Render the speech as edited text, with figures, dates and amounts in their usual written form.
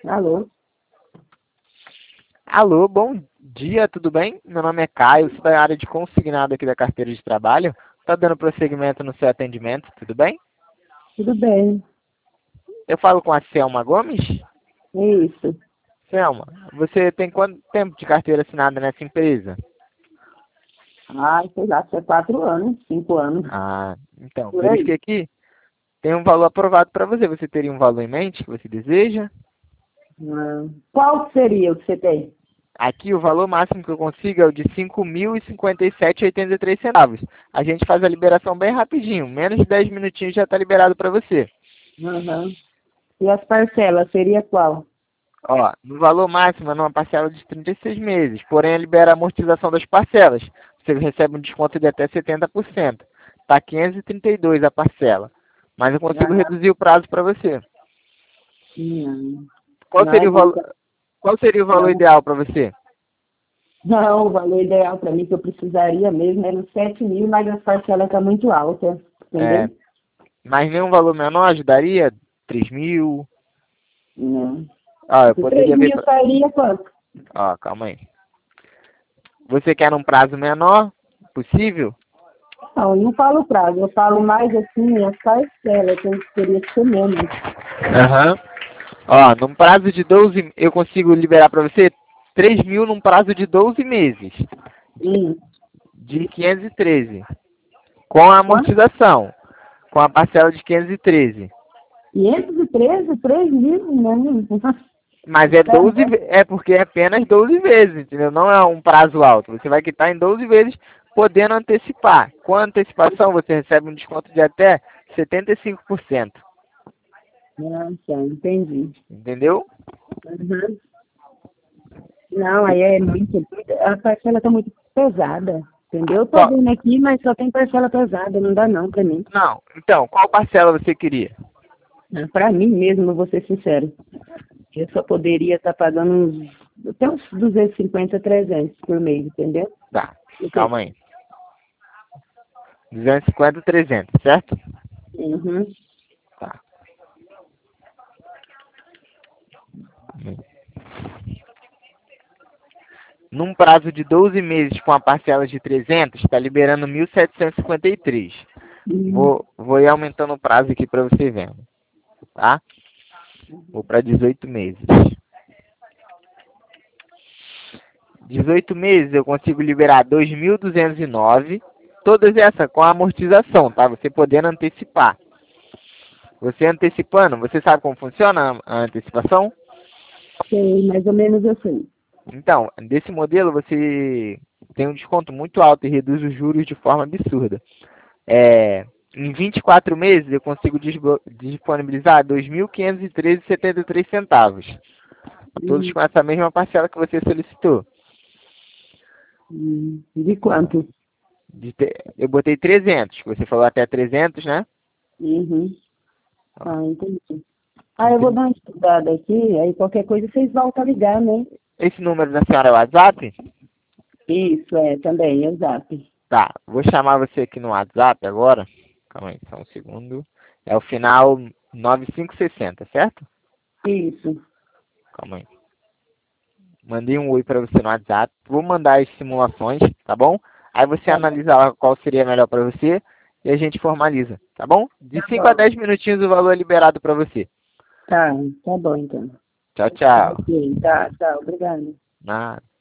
Alô? Alô, bom dia, tudo bem? Meu nome é Caio, sou da área de consignado aqui da carteira de trabalho. Tá dando prosseguimento no seu atendimento, tudo bem? Tudo bem. Eu falo com a Selma Gomes. Isso. Selma, você tem quanto tempo de carteira assinada nessa empresa? Ai, sei lá, se é 4 anos, 5 anos, Ah, então, por por isso aí. que aqui tem um valor aprovado para você. Você teria um valor em mente que você deseja? Qual seria o que você tem? Aqui o valor máximo que eu consigo é o de R$ 5.057,83. A gente faz a liberação bem rapidinho, menos de 10 minutinhos já está liberado para você. Aham. E as parcelas, seria qual? Ó, no valor máximo é numa parcela de 36 meses, porém libera a amortização das parcelas. Você recebe um desconto de até 70%. Tá 532 a parcela. Mas eu consigo Ah, reduzir o prazo para você. não. Qual seria Não, o valor, não. ideal para você? Não, o valor ideal para mim que eu precisaria mesmo era uns 7 mil, mas as parcelas estão muito altas, É, entendeu? mas nenhum valor menor ajudaria? 3 mil? Não. Ó, eu De 3 poderia ver. mil sairia quanto? Ó, calma aí. Você quer num prazo menor? Possível? Não, eu não falo prazo, eu falo mais assim, as parcelas, que teria que ser menos. Aham. Ó, num prazo de 12, eu consigo liberar para você 3 mil num prazo de 12 meses, Hum. de 513, com a Quanto? amortização, com a parcela de 513. 513, 3 mil, não. Mas é Tá 12, bom. é porque é apenas 12 vezes, entendeu? Não é um prazo alto. Você vai quitar em 12 vezes, podendo antecipar. Com a antecipação, você recebe um desconto de até 75%. Nossa, entendi. Entendeu? Uhum. Não, aí é a parcela tá muito pesada, entendeu? Eu tô Qual- vendo aqui, mas só tem parcela pesada, não dá não pra mim. Não, então, qual parcela você queria? Pra mim mesmo, eu vou ser sincero, eu só poderia estar pagando até uns 250, 300 por mês, entendeu? Tá, Porque- calma aí. 250, 300, certo? Uhum. Tá. Num prazo de 12 meses com a parcela de 300, está liberando 1.753. Uhum. Vou ir aumentando o prazo aqui para você ver, tá? Vou para 18 meses. 18 meses eu consigo liberar 2.209, todas essas com a amortização, tá? Você podendo antecipar. Você antecipando, você sabe como funciona a antecipação? Sei, mais ou menos eu sei. Então, desse modelo você tem um desconto muito alto e reduz os juros de forma absurda. Em 24 meses eu consigo disponibilizar R$ 2.513,73. Todos Uhum. com essa mesma parcela que você solicitou. De quanto? Eu botei 300, você falou até 300, né? Uhum. Ó, Ah, entendi. Ah, em eu vou 30. dar uma estudada aqui, aí qualquer coisa vocês voltam a ligar, né? Esse número da senhora é o WhatsApp? Isso, também, exato. Tá, vou chamar você aqui no WhatsApp agora. Calma aí, só um segundo. É o final 9560, certo? Isso. Calma aí. Mandei um oi para você no WhatsApp. Vou mandar as simulações, tá bom? Aí você Tá bom. analisa lá qual seria melhor para você e a gente formaliza, tá bom? De Tá 5 a bom. 10 minutinhos o valor é liberado para você. Tá, tá bom então. Tchau, Tá tchau. ok. Tá, tá, obrigada. Nada.